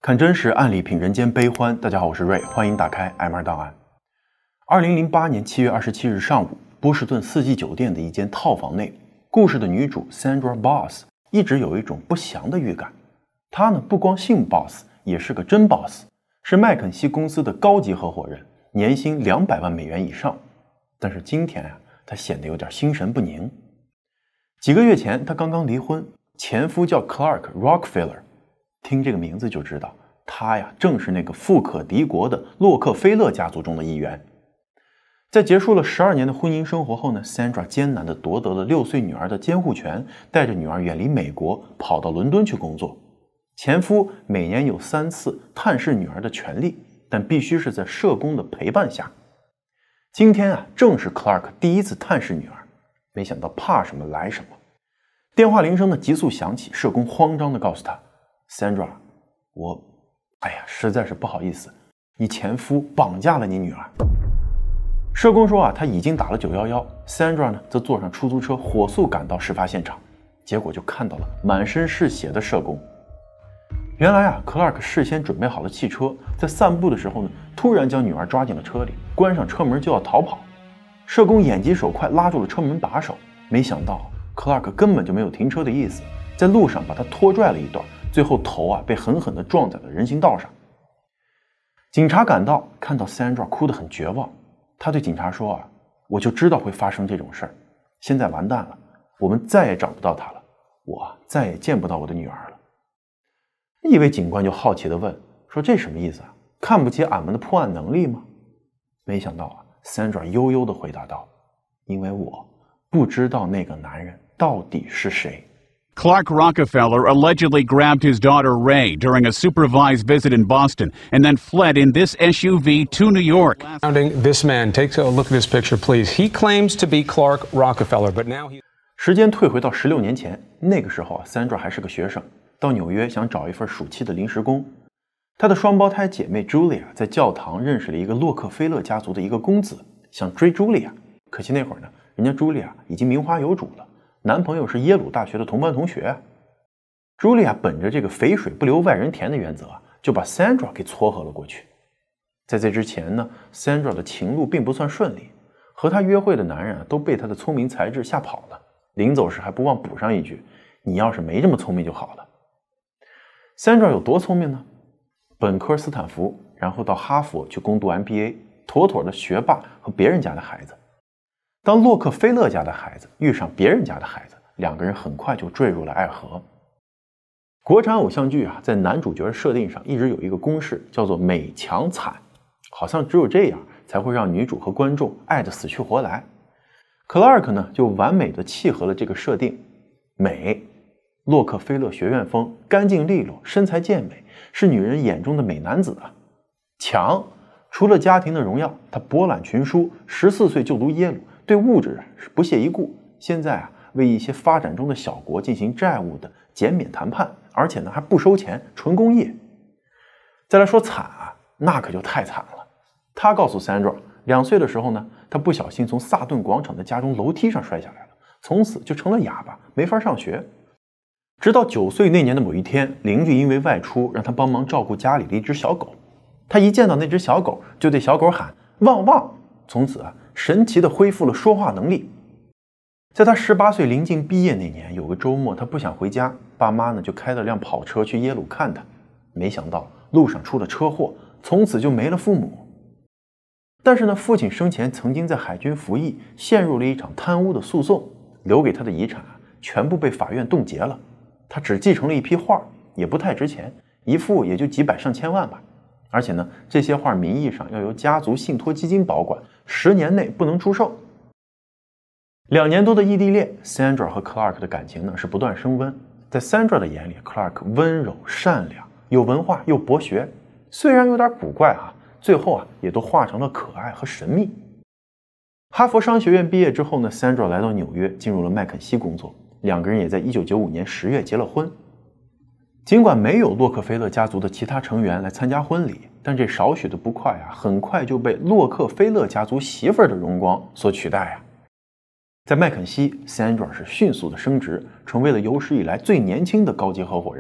看真实案例，品人间悲欢。大家好，我是瑞，欢迎打开 M2 档案。2008年7月27日上午，波士顿四季酒店的一间套房内，故事的女主 Sandra Boss 一直有一种不祥的预感。她呢，不光姓 Boss， 也是个真 Boss， 是麦肯锡公司的高级合伙人，年薪200万美元以上。但是今天啊，她显得有点心神不宁。几个月前，她刚刚离婚，前夫叫 Clark Rockefeller。听这个名字就知道，他呀正是那个富可敌国的洛克菲勒家族中的一员。在结束了12年的婚姻生活后呢 ，Sandra 艰难地夺得了6岁女儿的监护权，带着女儿远离美国，跑到伦敦去工作。前夫每年有3次探视女儿的权利，但必须是在社工的陪伴下。今天啊，正是 Clark 第一次探视女儿，没想到怕什么来什么。电话铃声呢急速响起，社工慌张地告诉他。Sandra， 实在是不好意思，你前夫绑架了你女儿。社工说啊，他已经打了911。Sandra 呢，则坐上出租车，火速赶到事发现场，结果就看到了满身是血的社工。原来啊 ，Clark 事先准备好了汽车，在散步的时候呢，突然将女儿抓进了车里，关上车门就要逃跑。社工眼疾手快，拉住了车门把手，没想到 Clark 根本就没有停车的意思，在路上把他拖拽了一段。最后头啊被狠狠地撞在了人行道上。警察赶到，看到 Sandra 哭得很绝望，他对警察说啊，我就知道会发生这种事儿，现在完蛋了，我们再也找不到她了，我再也见不到我的女儿了。一位警官就好奇地问，说这什么意思啊？看不起俺们的破案能力吗？没想到啊 Sandra 悠悠地回答道，因为我不知道那个男人到底是谁。 Clark Rockefeller allegedly grabbed his daughter Ray during a supervised visit in Boston and then fled in this SUV to New York. This man, take a look at this picture, please. He claims to be Clark Rockefeller, but now he... 时间退回到16年前，那个时候啊 ，Sandra 还是个学生，到纽约想找一份暑期的临时工。她的双胞胎姐妹 Julia 在教堂认识了一个洛克菲勒家族的一个公子，想追 Julia， 可惜那会儿呢，人家 Julia 已经名花有主了。男朋友是耶鲁大学的同班同学。茱莉亚本着这个肥水不流外人田的原则，就把 Sandra 给撮合了过去。在这之前呢 ，Sandra 的情路并不算顺利，和她约会的男人都被她的聪明才智吓跑了。临走时还不忘补上一句：“你要是没这么聪明就好了。” Sandra 有多聪明呢？本科斯坦福，然后到哈佛去攻读 MBA， 妥妥的学霸和别人家的孩子。当洛克菲勒家的孩子遇上别人家的孩子，两个人很快就坠入了爱河。国产偶像剧啊，在男主角的设定上一直有一个公式，叫做美强惨，好像只有这样才会让女主和观众爱得死去活来。Clark 呢，就完美的契合了这个设定。美，洛克菲勒学院风，干净利落，身材健美，是女人眼中的美男子啊。强，除了家庭的荣耀，他博览群书，14岁就读耶鲁。对物质是不屑一顾，现在啊为一些发展中的小国进行债务的减免谈判，而且呢还不收钱，纯公益。再来说惨啊，那可就太惨了。他告诉 Sandra， 2岁的时候呢，他不小心从萨顿广场的家中楼梯上摔下来了，从此就成了哑巴，没法上学。直到9岁那年的某一天，邻居因为外出，让他帮忙照顾家里的一只小狗。他一见到那只小狗，就对小狗喊汪汪，从此啊神奇地恢复了说话能力。在他18岁临近毕业那年，有个周末他不想回家，爸妈呢就开了辆跑车去耶鲁看他，没想到路上出了车祸，从此就没了父母。但是呢，父亲生前曾经在海军服役，陷入了一场贪污的诉讼，留给他的遗产全部被法院冻结了，他只继承了一批画，也不太值钱，一幅也就几百上千万吧。而且呢，这些画名义上要由家族信托基金保管，10年内不能出售。2年多的异地恋 ，Sandra 和 Clark 的感情呢是不断升温。在 Sandra 的眼里 ，Clark 温柔善良，有文化又博学，虽然有点古怪啊，最后啊也都化成了可爱和神秘。哈佛商学院毕业之后呢 ，Sandra 来到纽约，进入了麦肯锡工作，两个人也在1995年10月结了婚。尽管没有洛克菲勒家族的其他成员来参加婚礼，但这少许的不快啊，很快就被洛克菲勒家族媳妇儿的荣光所取代啊。在麦肯锡 ，Sandra 是迅速的升职，成为了有史以来最年轻的高级合伙人。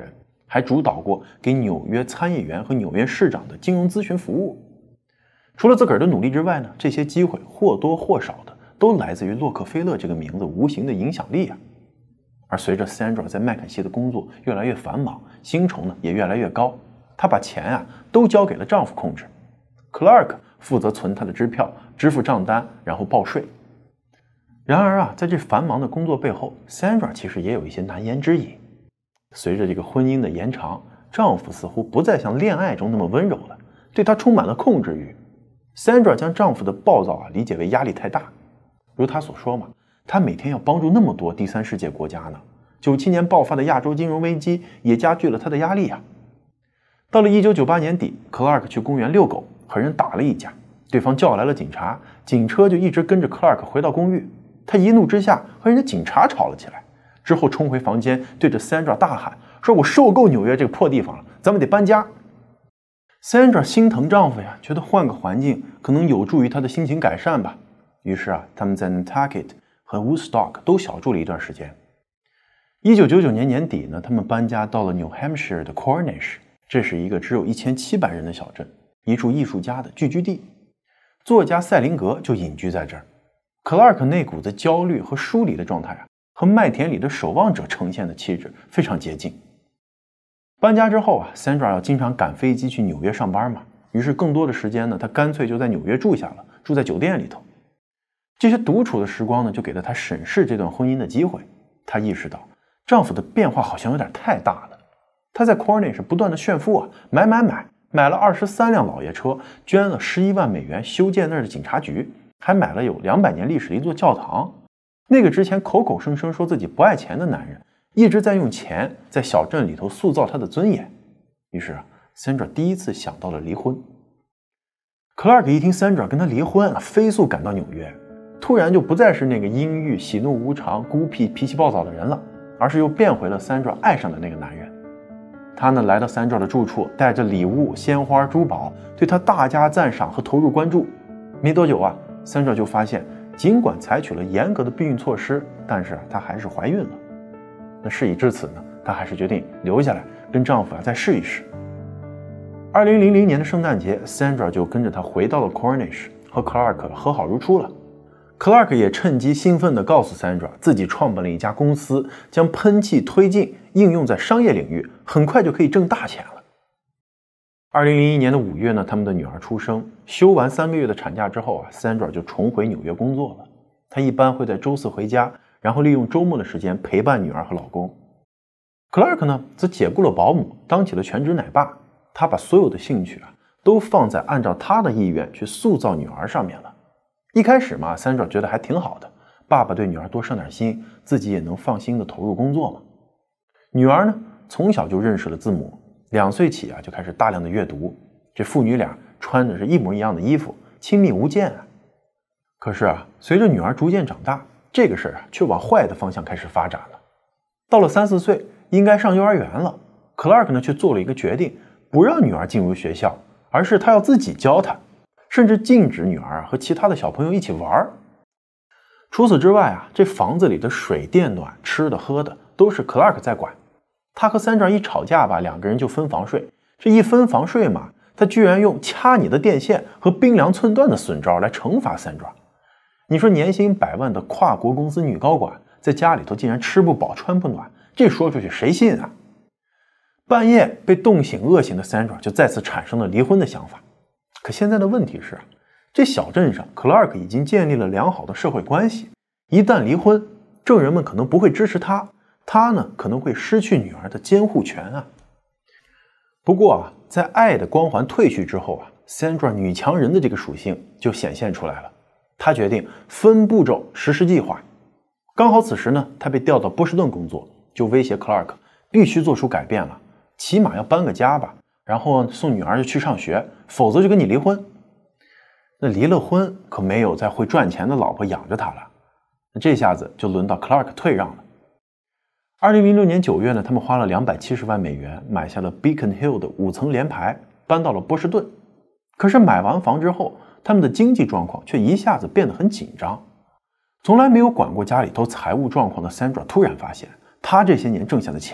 还主导过给纽约参议员和纽约市长的金融咨询服务。除了自个儿的努力之外呢，这些机会或多或少的都来自于洛克菲勒这个名字无形的影响力啊。而随着 Sandra 在麦肯锡的工作越来越繁忙，薪酬呢也越来越高，她把钱啊都交给了丈夫控制。Clark 负责存她的支票，支付账单，然后报税。然而啊，在这繁忙的工作背后 ，Sandra 其实也有一些难言之隐。随着这个婚姻的延长，丈夫似乎不再像恋爱中那么温柔了，对她充满了控制欲。Sandra 将丈夫的暴躁理解为压力太大，如她所说嘛，她每天要帮助那么多第三世界国家呢。97年爆发的亚洲金融危机也加剧了她的压力啊。到了1998年底 ，Clark 去公园遛狗，和人打了一架，对方叫来了警察，警车就一直跟着 Clark 回到公寓。他一怒之下和人家警察吵了起来，之后冲回房间，对着 Sandra 大喊说：“我受够纽约这个破地方了，咱们得搬家。” Sandra 心疼丈夫呀，觉得换个环境可能有助于她的心情改善吧。于是啊，他们在 Nantucket 和 Woodstock 都小住了一段时间。1999年年底呢，他们搬家到了 New Hampshire 的 Cornish， 这是一个只有1700人的小镇，一处艺术家的聚居地。作家塞林格就隐居在这儿。Clark 那股子焦虑和疏离的状态啊，和麦田里的守望者呈现的气质非常接近。搬家之后啊 ，Sandra 要经常赶飞机去纽约上班嘛，于是更多的时间呢，她干脆就在纽约住下了，住在酒店里头。这些独处的时光呢，就给了她审视这段婚姻的机会。她意识到丈夫的变化好像有点太大了。她在 Cornish 不断的炫富啊，买了23辆老爷车，捐了11万美元修建那儿的警察局。还买了有200年历史的一座教堂。那个之前口口声声说自己不爱钱的男人，一直在用钱在小镇里头塑造他的尊严。于是 Sandra 第一次想到了离婚。Clark 一听 Sandra 跟他离婚，飞速赶到纽约，突然就不再是那个阴郁、喜怒无常、孤僻、脾气暴躁的人了，而是又变回了 Sandra 爱上的那个男人。他呢来到 Sandra 的住处，带着礼物、鲜花、珠宝，对他大加赞赏和投入关注。没多久啊，Sandra 就发现，尽管采取了严格的避孕措施，但是她还是怀孕了。那事已至此呢，她还是决定留下来跟丈夫再试一试。2000年的圣诞节 ，Sandra 就跟着他回到了 Cornish， 和 Clark 和好如初了。Clark 也趁机兴奋地告诉 Sandra， 自己创办了一家公司，将喷气推进应用在商业领域，很快就可以挣大钱了。2001年的5月呢，他们的女儿出生，休完3个月的产假之后啊 ，Sandra 就重回纽约工作了。她一般会在周4回家，然后利用周末的时间陪伴女儿和老公。Clark 呢，则解雇了保姆，当起了全职奶爸。他把所有的兴趣都放在按照他的意愿去塑造女儿上面了。一开始嘛 ，Sandra 觉得还挺好的，爸爸对女儿多上点心，自己也能放心的投入工作嘛。女儿呢，从小就认识了字母，2岁起就开始大量的阅读。这父女俩穿的是一模一样的衣服，亲密无间啊。可是随着女儿逐渐长大，这个事儿却往坏的方向开始发展了。到了3、4岁，应该上幼儿园了 ，Clark 呢却做了一个决定，不让女儿进入学校，而是他要自己教她，甚至禁止女儿和其他的小朋友一起玩。除此之外这房子里的水电暖、吃的喝的都是 Clark 在管。他和 Sandra 一吵架吧，2个人就分房睡。这一分房睡嘛，他居然用掐你的电线和冰凉寸断的损招来惩罚 Sandra。你说年薪100万的跨国公司女高管，在家里头竟然吃不饱穿不暖，这说出去谁信啊？半夜被冻醒饿醒的 Sandra 就再次产生了离婚的想法。可现在的问题是这小镇上 Clark 已经建立了良好的社会关系，一旦离婚，证人们可能不会支持他呢可能会失去女儿的监护权啊。不过在爱的光环褪去之后Sandra 女强人的这个属性就显现出来了。她决定分步骤实施计划。刚好此时呢，她被调到波士顿工作，就威胁 Clark 必须做出改变了，起码要搬个家吧，然后送女儿去上学，否则就跟你离婚。那离了婚可没有再会赚钱的老婆养着他了，那这下子就轮到 Clark 退让了。2006年9月呢，他们花了270万美元买下了 Beacon Hill 的5层联排，搬到了波士顿。可是买完房之后，他们的经济状况却一下子变得很紧张。从来没有管过家里头财务状况的 Sandra 突然发现，她这些年挣下的钱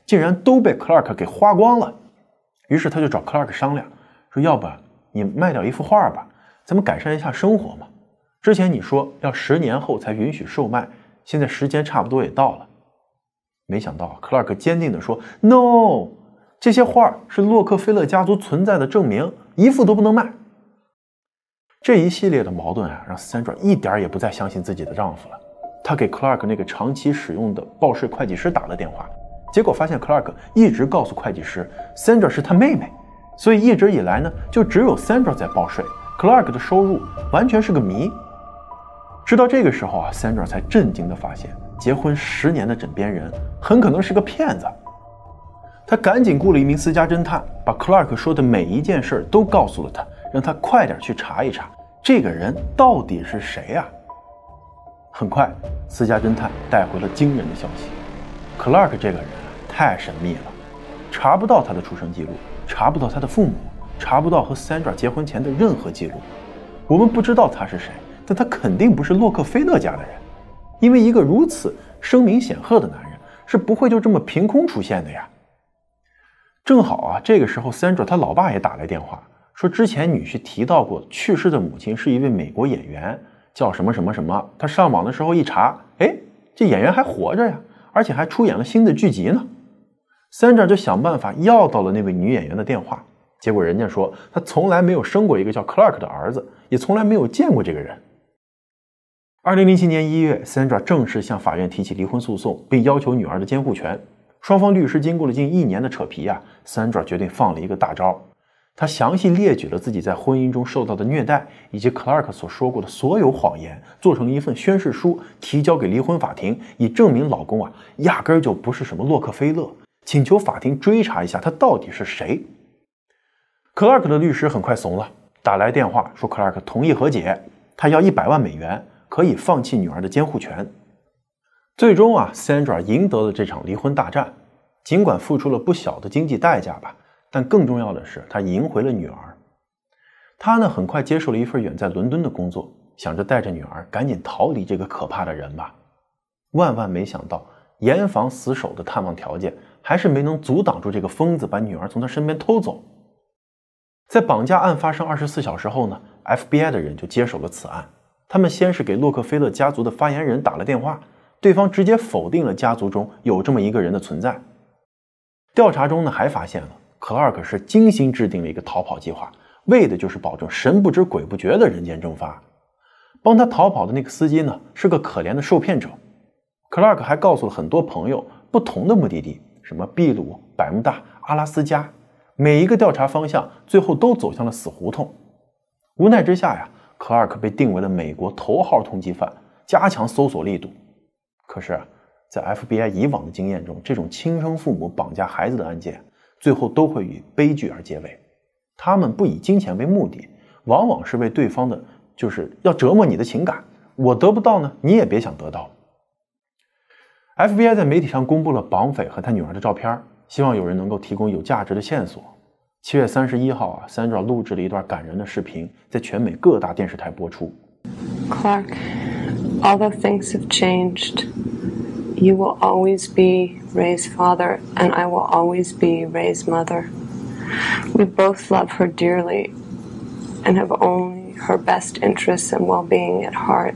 竟然都被 Clark 给花光了。于是他就找 Clark 商量，说要不你卖掉一幅画吧，咱们改善一下生活嘛。之前你说要10年后才允许售卖，现在时间差不多也到了。没想到 Clark 坚定地说 No， 这些画是洛克菲勒家族存在的证明，一幅都不能卖。这一系列的矛盾让 Sandra 一点也不再相信自己的丈夫了。她给 Clark 那个长期使用的报税会计师打了电话，结果发现 Clark 一直告诉会计师 Sandra 是他妹妹，所以一直以来呢，就只有 Sandra 在报税， Clark 的收入完全是个谜。直到这个时候Sandra 才震惊地发现，结婚10年的枕边人很可能是个骗子。她赶紧雇了一名私家侦探，把 Clark 说的每一件事都告诉了他，让他快点去查一查这个人到底是谁啊。很快，私家侦探带回了惊人的消息， Clark 这个人太神秘了，查不到他的出生记录，查不到他的父母，查不到和 Sandra 结婚前的任何记录。我们不知道他是谁，但他肯定不是洛克菲勒家的人，因为一个如此声名显赫的男人是不会就这么凭空出现的呀。正好这个时候 Sandra 他老爸也打来电话，说之前女婿提到过去世的母亲是一位美国演员，叫什么什么什么。他上网的时候一查，这演员还活着呀，而且还出演了新的剧集呢。Sandra 就想办法要到了那位女演员的电话，结果人家说他从来没有生过一个叫 Clark 的儿子，也从来没有见过这个人。2007年1月 Sandra 正式向法院提起离婚诉讼，并要求女儿的监护权。双方律师经过了近1年的扯皮Sandra 决定放了一个大招。她详细列举了自己在婚姻中受到的虐待，以及 Clark 所说过的所有谎言，做成一份宣誓书，提交给离婚法庭，以证明老公压根就不是什么洛克菲勒，请求法庭追查一下他到底是谁。Clark 的律师很快怂了，打来电话说 Clark 同意和解，他要100万美元，可以放弃女儿的监护权。最终Sandra 赢得了这场离婚大战，尽管付出了不小的经济代价吧，但更重要的是她赢回了女儿。她呢很快接受了一份远在伦敦的工作，想着带着女儿赶紧逃离这个可怕的人吧。万万没想到，严防死守的探望条件还是没能阻挡住这个疯子把女儿从他身边偷走。在绑架案发生24小时后呢， FBI 的人就接手了此案。他们先是给洛克菲勒家族的发言人打了电话，对方直接否定了家族中有这么一个人的存在。调查中呢还发现了 Clark 是精心制定了一个逃跑计划，为的就是保证神不知鬼不觉的人间蒸发。帮他逃跑的那个司机呢是个可怜的受骗者。Clark 还告诉了很多朋友不同的目的地，什么秘鲁、百慕大、阿拉斯加，每一个调查方向最后都走向了死胡同。无奈之下Clark 被定为了美国头号通缉犯，加强搜索力度。可是在 FBI 以往的经验中，这种亲生父母绑架孩子的案件最后都会以悲剧而结尾。他们不以金钱为目的，往往是为对方的就是要折磨你的情感，我得不到呢，你也别想得到。FBI 在媒体上公布了绑匪和他女儿的照片，希望有人能够提供有价值的线索。7月31号Sandra 录制了一段感人的视频，在全美各大电视台播出。 Clark, although things have changed, you will always be Ray's father, and I will always be Ray's mother. We both love her dearly and have only her best interests and well-being at heart.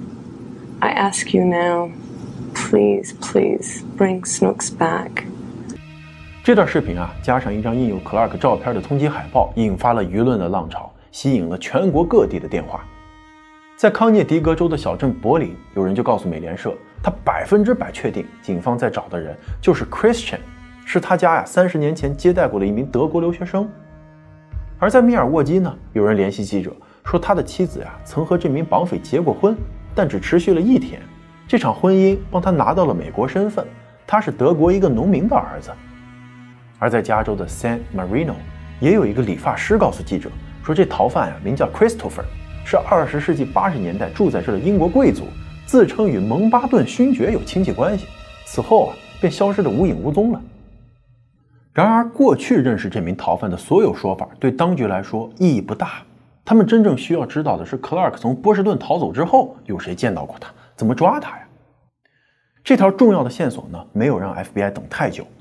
I ask you now, please, please bring Snooks back. 这段视频加上一张印有 Clark 照片的通缉海报，引发了舆论的浪潮，吸引了全国各地的电话。在康涅狄格州的小镇柏林，有人就告诉美联社，他100%确定警方在找的人就是 Christian， 是他家30年前接待过的一名德国留学生。而在密尔沃基呢，有人联系记者说，他的妻子曾和这名绑匪结过婚，但只持续了1天。这场婚姻帮他拿到了美国身份，他是德国一个农民的儿子。而在加州的 San Marino， 也有一个理发师告诉记者说，这逃犯名叫 Christopher， 是20世纪80年代住在这的英国贵族，自称与蒙巴顿勋爵有亲戚关系，此后便消失得无影无踪了。然而过去认识这名逃犯的所有说法对当局来说意义不大，他们真正需要知道的是 Clark 从波士顿逃走之后有谁见到过他，怎么抓他呀。这条重要的线索呢，没有让 FBI 等太久。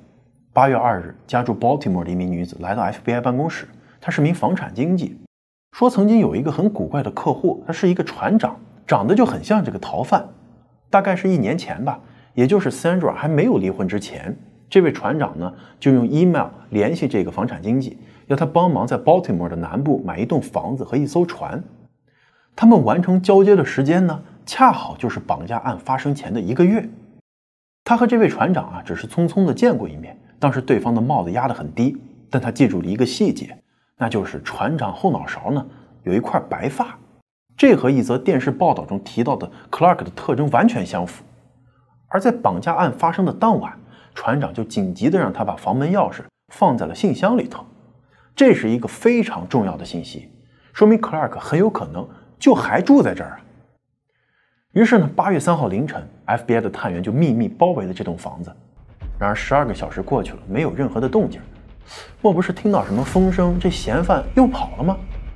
8月2日，家住 Baltimore 的一名女子来到 FBI 办公室，她是名房产经纪，说曾经有一个很古怪的客户，他是一个船长，长得就很像这个逃犯。大概是1年前吧，也就是 Sandra 还没有离婚之前，这位船长呢就用 email 联系这个房产经纪，要他帮忙在 Baltimore 的南部买一栋房子和一艘船。他们完成交接的时间呢，恰好就是绑架案发生前的1个月。他和这位船长啊，只是匆匆的见过一面，当时对方的帽子压得很低，但他记住了一个细节，那就是船长后脑勺呢有一块白发，这和一则电视报道中提到的 Clark 的特征完全相符。而在绑架案发生的当晚，船长就紧急的让他把房门钥匙放在了信箱里头，这是一个非常重要的信息，说明 Clark 很有可能就还住在这儿啊。于是呢，8月3号凌晨 ，FBI 的探员就秘密包围了这栋房子。然而12个小时过去了，没有任何的动静。莫不是听到什么风声，这嫌犯又跑了吗？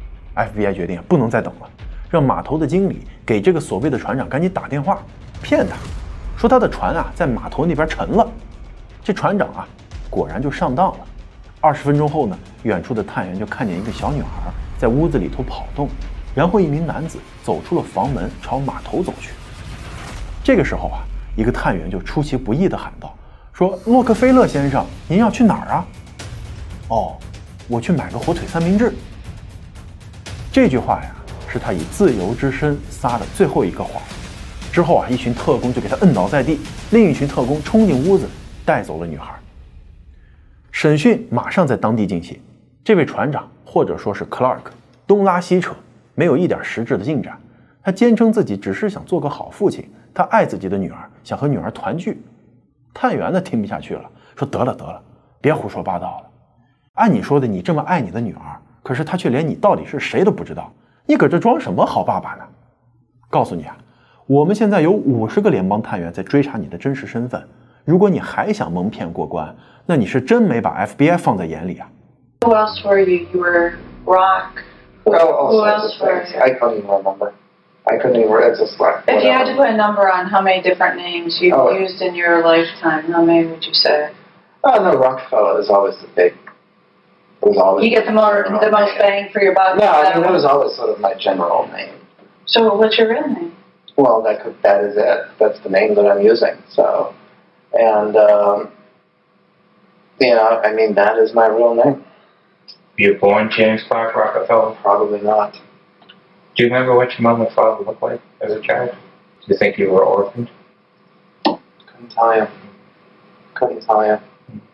FBI 决定不能再等了，让码头的经理给这个所谓的船长赶紧打电话，骗他，说他的船啊在码头那边沉了。这船长啊果然就上当了。20分钟后呢，远处的探员就看见一个小女孩在屋子里头跑动，然后一名男子走出了房门，朝码头走去。这个时候啊，一个探员就出其不意地喊道，说洛克菲勒先生，您要去哪儿啊？哦，我去买个火腿三明治。这句话呀，是他以自由之身撒的最后一个谎。之后啊，一群特工就给他摁倒在地，另一群特工冲进屋子，带走了女孩。审讯马上在当地进行，这位船长或者说是 Clark 东拉西扯，没有一点实质的进展。他坚称自己只是想做个好父亲，他爱自己的女儿，想和女儿团聚。探员呢听不下去了，说得了得了，别胡说八道了。按你说的，你这么爱你的女儿，可是她却连你到底是谁都不知道，你搁这装什么好爸爸呢？告诉你啊，我们现在有50个联邦探员在追查你的真实身份，如果你还想蒙骗过关，那你是真没把 FBI 放在眼里啊。 Who else were you? You were Rock. Who else were you? I couldn't even remember. I couldn't even remember. It's just like, If you had to put a number on how many different names you've used in your lifetime, how many would you say? Oh, no, Rockefeller is always the big. It was always you get the most bang for your buck. No, I mean, it was always sort of my general name. So what's your real name? Well, that is it. That's the name that I'm using. So, and I mean, that is my real name. Were you born James Clark Rockefeller? Probably not. Do you remember what your mom and father looked like as a child? Do you think you were orphaned? Couldn't tell you.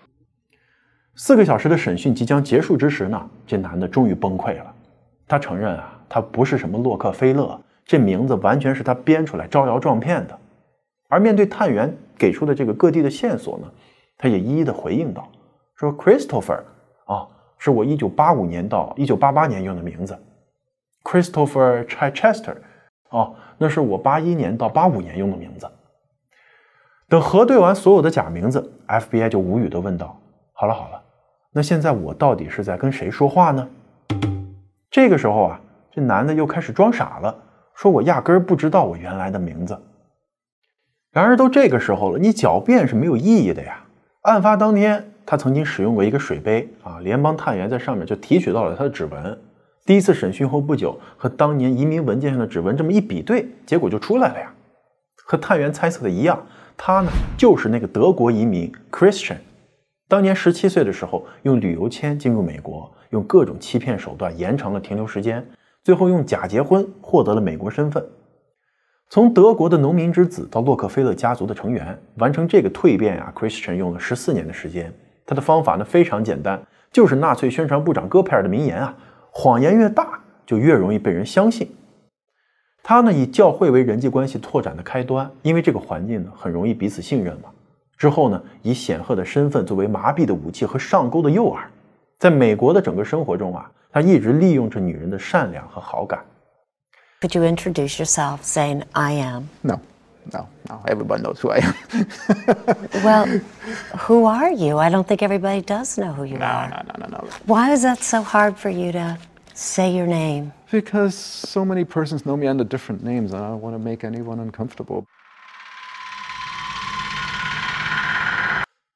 4个小时的审讯即将结束之时呢，这男的终于崩溃了。他承认啊，他不是什么洛克菲勒，这名字完全是他编出来招摇撞骗的。而面对探员给出的这个各地的线索呢，他也一一的回应道，说 Christopher 是我1985年到1988年用的名字， Christopher Chichester 那是我81年到85年用的名字。等核对完所有的假名字， FBI 就无语地问道，好了，那现在我到底是在跟谁说话呢？这个时候啊，这男的又开始装傻了，说我压根儿不知道我原来的名字。然而都这个时候了，你狡辩是没有意义的呀。案发当天，他曾经使用过一个水杯联邦探员在上面就提取到了他的指纹。第一次审讯后不久，和当年移民文件上的指纹这么一比对，结果就出来了呀。和探员猜测的一样，他呢就是那个德国移民 Christian。当年17岁的时候，用旅游签进入美国，用各种欺骗手段延长了停留时间，最后用假结婚获得了美国身份。从德国的农民之子到洛克菲勒家族的成员，完成这个蜕变Christian 用了14年的时间。他的方法呢非常简单，就是纳粹宣传部长戈培尔的名言谎言越大就越容易被人相信。他呢以教会为人际关系拓展的开端，因为这个环境呢很容易彼此信任嘛。之后呢，以显赫的身份作为麻痹的武器和上钩的诱饵。在美国的整个生活中他一直利用着女人的善良和好感。 Could you introduce yourself saying, I am? No. Everybody knows who I am. Well, who are you? I don't think everybody does know who you are. No. Why is that so hard for you to say your name? Because so many persons know me under different names, and I don't want to make anyone uncomfortable.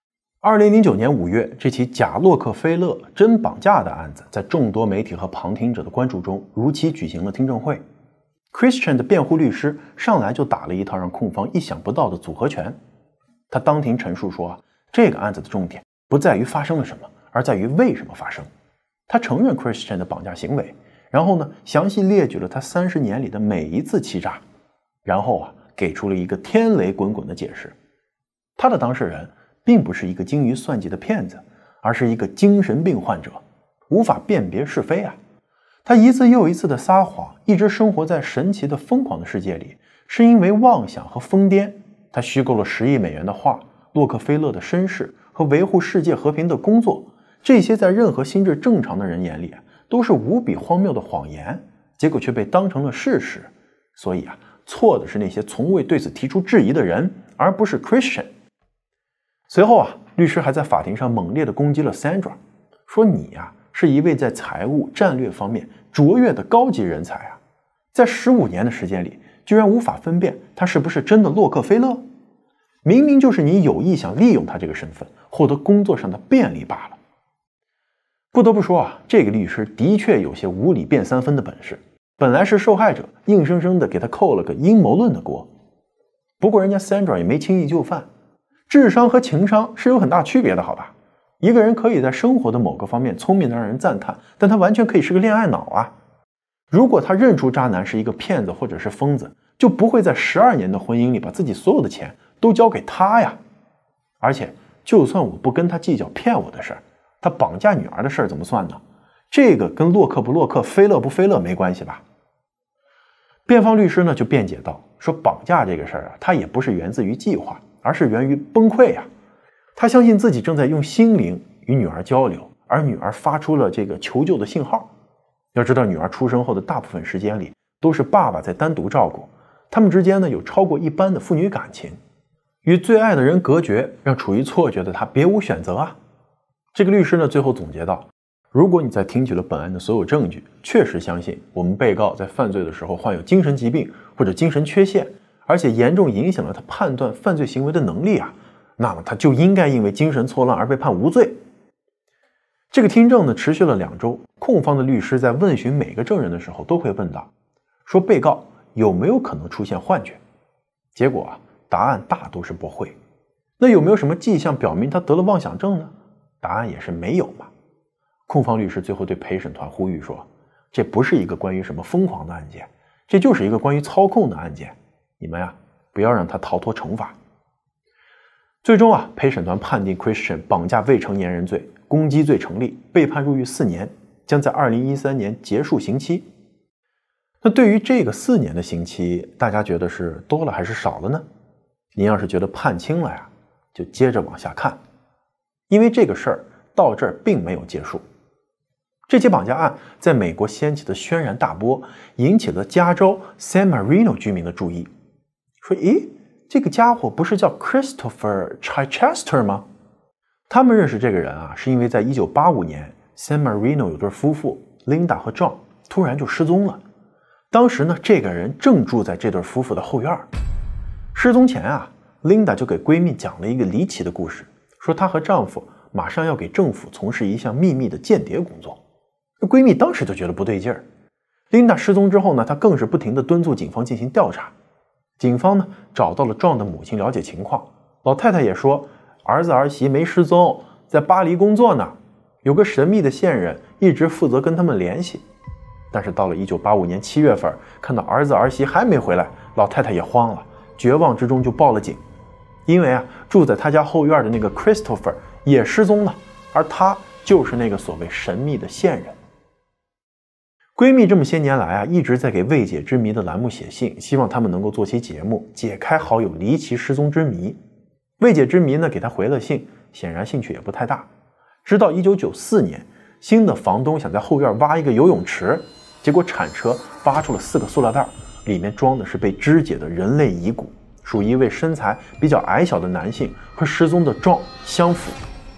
2009年5月，这起假洛克菲勒真绑架的案子在众多媒体和旁听者的关注中如期举行了听证会。Christian 的辩护律师上来就打了一套让控方意想不到的组合拳。他当庭陈述说这个案子的重点不在于发生了什么，而在于为什么发生。他承认 Christian 的绑架行为，然后呢，详细列举了他30年里的每一次欺诈，然后给出了一个天雷滚滚的解释。他的当事人并不是一个精于算计的骗子，而是一个精神病患者，无法辨别是非啊。他一次又一次的撒谎，一直生活在神奇的疯狂的世界里，是因为妄想和疯癫。他虚构了10亿美元的画，洛克菲勒的身世和维护世界和平的工作，这些在任何心智正常的人眼里都是无比荒谬的谎言，结果却被当成了事实。所以错的是那些从未对此提出质疑的人，而不是 Christian。随后律师还在法庭上猛烈地攻击了 Sandra， 说你是一位在财务战略方面卓越的高级人才在15年的时间里，居然无法分辨他是不是真的洛克菲勒，明明就是你有意想利用他这个身份，获得工作上的便利罢了。不得不说这个律师的确有些无理辩3分的本事，本来是受害者，硬生生的给他扣了个阴谋论的锅。不过人家 Sandra 也没轻易就范，智商和情商是有很大区别的，好吧？一个人可以在生活的某个方面聪明的让人赞叹，但他完全可以是个恋爱脑如果他认出渣男是一个骗子或者是疯子，就不会在12年的婚姻里把自己所有的钱都交给他呀。而且就算我不跟他计较骗我的事儿，他绑架女儿的事儿怎么算呢？这个跟洛克不洛克、菲勒不菲勒没关系吧？辩方律师呢就辩解道，说绑架这个事儿他也不是源自于计划，而是源于崩溃他相信自己正在用心灵与女儿交流，而女儿发出了这个求救的信号。要知道女儿出生后的大部分时间里都是爸爸在单独照顾，他们之间呢有超过一般的父女感情，与最爱的人隔绝，让处于错觉的他别无选择这个律师呢最后总结道，如果你在听取了本案的所有证据，确实相信我们被告在犯罪的时候患有精神疾病或者精神缺陷，而且严重影响了他判断犯罪行为的能力那么他就应该因为精神错乱而被判无罪。这个听证呢持续了2周，控方的律师在问询每个证人的时候都会问到，说被告有没有可能出现幻觉？结果答案大都是不会。那有没有什么迹象表明他得了妄想症呢？答案也是没有嘛。控方律师最后对陪审团呼吁说，这不是一个关于什么疯狂的案件，这就是一个关于操控的案件，你们不要让他逃脱惩罚。最终陪审团判定 Christian 绑架未成年人罪，攻击罪成立，被判入狱4年，将在2013年结束刑期。那对于这个4年的刑期，大家觉得是多了还是少了呢？您要是觉得判轻了就接着往下看，因为这个事儿到这儿并没有结束。这起绑架案在美国掀起的轩然大波，引起了加州 San Marino 居民的注意，说咦，这个家伙不是叫 Christopher Chichester 吗？他们认识这个人是因为在1985年 San Marino 有对夫妇 Linda 和 John 突然就失踪了。当时呢，这个人正住在这对夫妇的后院。失踪前Linda 就给闺蜜讲了一个离奇的故事，说她和丈夫马上要给政府从事一项秘密的间谍工作。闺蜜当时就觉得不对劲儿。Linda 失踪之后呢，她更是不停地敦促警方进行调查。警方呢找到了John的母亲了解情况，老太太也说儿子儿媳没失踪，在巴黎工作呢，有个神秘的线人一直负责跟他们联系。但是到了1985年7月份，看到儿子儿媳还没回来，老太太也慌了，绝望之中就报了警。因为住在他家后院的那个 Christopher 也失踪了，而他就是那个所谓神秘的线人。闺蜜这么些年来一直在给未解之谜的栏目写信，希望他们能够做期节目解开好友离奇失踪之谜。未解之谜呢给他回了信，显然兴趣也不太大。直到1994年，新的房东想在后院挖一个游泳池，结果铲车挖出了4个塑料袋，里面装的是被肢解的人类遗骨，属一位身材比较矮小的男性和失踪的John相符。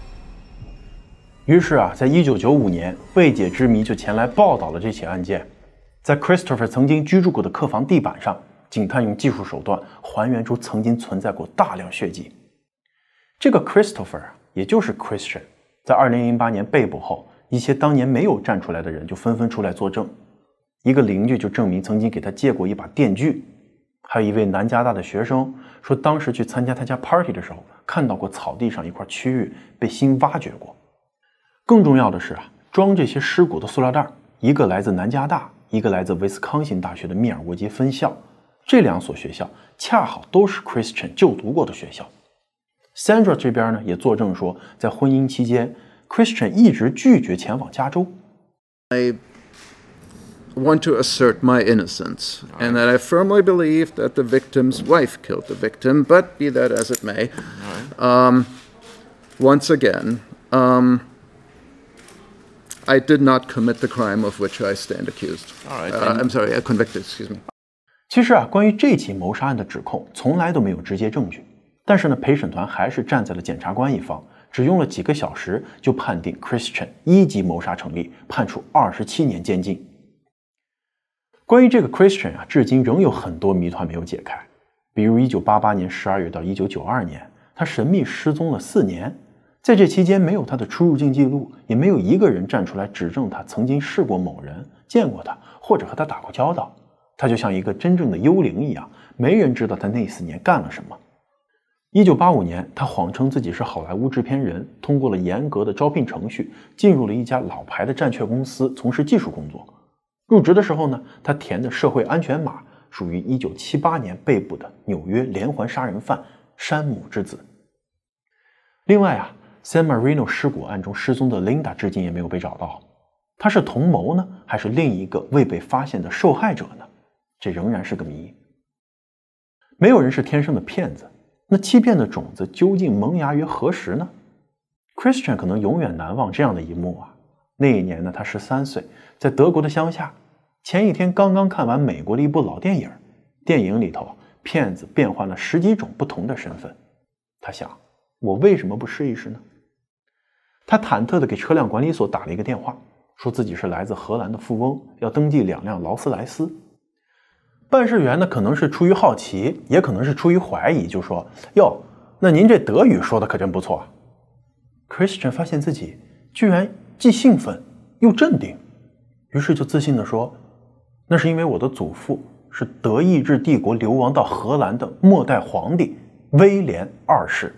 于是在1995年，未解之谜就前来报道了这起案件。在 Christopher 曾经居住过的客房地板上，警探用技术手段还原出曾经存在过大量血迹。这个 Christopher 也就是 Christian， 在2008年被捕后，一些当年没有站出来的人就纷纷出来作证。一个邻居就证明曾经给他借过一把电锯，还有一位南加大的学生说，当时去参加他家 party 的时候，看到过草地上一块区域被新挖掘过。更重要的是装这些尸骨的塑料袋，一个来自南加大，一个来自威斯康辛大学的密尔沃基分校，这2所学校恰好都是 Christian 就读过的学校。Sandra 这边呢也作证说，在婚姻期间 Christian 一直拒绝前往加州。 I want to assert my innocence, and that I firmly believe that the victim's wife killed the victim, but be that as it may, once again, I did not commit the crime of which I stand accused. I'm sorry, convicted, excuse me. 其实关于这起谋杀案的指控从来都没有直接证据，但是呢，陪审团还是站在了检察官一方，只用了几个小时就判定 Christian 1级谋杀成立，判处27年监禁。关于这个 Christian 至今仍有很多谜团没有解开，比如1988年12月到1992年，他神秘失踪了4年，在这期间没有他的出入境记录，也没有一个人站出来指证他曾经试过某人，见过他，或者和他打过交道。他就像一个真正的幽灵一样，没人知道他那4年干了什么。1985年，他谎称自己是好莱坞制片人，通过了严格的招聘程序，进入了一家老牌的战雀公司，从事技术工作。入职的时候呢，他填的社会安全码属于1978年被捕的纽约连环杀人犯山姆之子。另外San Marino 尸骨案中失踪的 Linda 至今也没有被找到，她是同谋呢，还是另一个未被发现的受害者呢？这仍然是个谜。没有人是天生的骗子，那欺骗的种子究竟萌芽于何时呢？ Christian 可能永远难忘这样的一幕那一年呢，他13岁，在德国的乡下，前一天刚刚看完美国的一部老电影，电影里头骗子变换了10几种不同的身份。他想，我为什么不试一试呢？他忐忑地给车辆管理所打了一个电话，说自己是来自荷兰的富翁，要登记2辆劳斯莱斯。办事员呢，可能是出于好奇，也可能是出于怀疑，就说：“哟，那您这德语说的可真不错。” Christian 发现自己居然既兴奋又镇定，于是就自信地说：“那是因为我的祖父是德意志帝国流亡到荷兰的末代皇帝威廉2世。”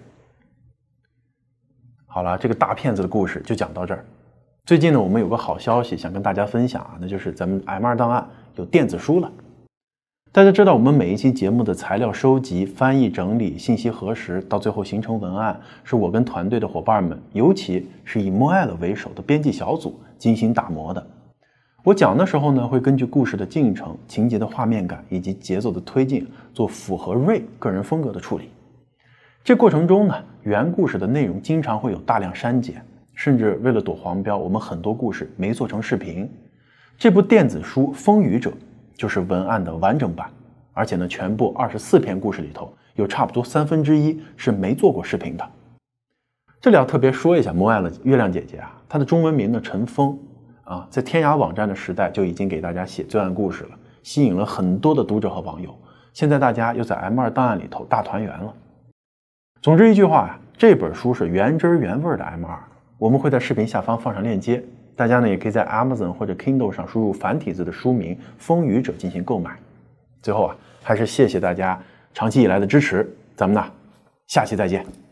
好了，这个大骗子的故事就讲到这儿。最近呢，我们有个好消息想跟大家分享那就是咱们 M2 档案有电子书了。大家知道我们每一期节目的材料收集、翻译、整理、信息核实，到最后形成文案，是我跟团队的伙伴们，尤其是以 Moelle 为首的编辑小组精心打磨的。我讲的时候呢，会根据故事的进程、情节的画面感以及节奏的推进，做符合 Ray 个人风格的处理。这过程中呢，原故事的内容经常会有大量删减，甚至为了躲黄标，我们很多故事没做成视频。这部电子书《风雨者》就是文案的完整版，而且呢，全部24篇故事里头有差不多1/3是没做过视频的。这里要特别说一下Moelle月亮姐姐她的中文名呢陈峰在天涯网站的时代就已经给大家写罪案故事了，吸引了很多的读者和网友。现在大家又在 M2 档案里头大团圆了。总之一句话这本书是原汁原味的 M2， 我们会在视频下方放上链接。大家呢也可以在 Amazon 或者 Kindle 上输入繁体字的书名《风雨者》进行购买。最后还是谢谢大家长期以来的支持，咱们呢下期再见。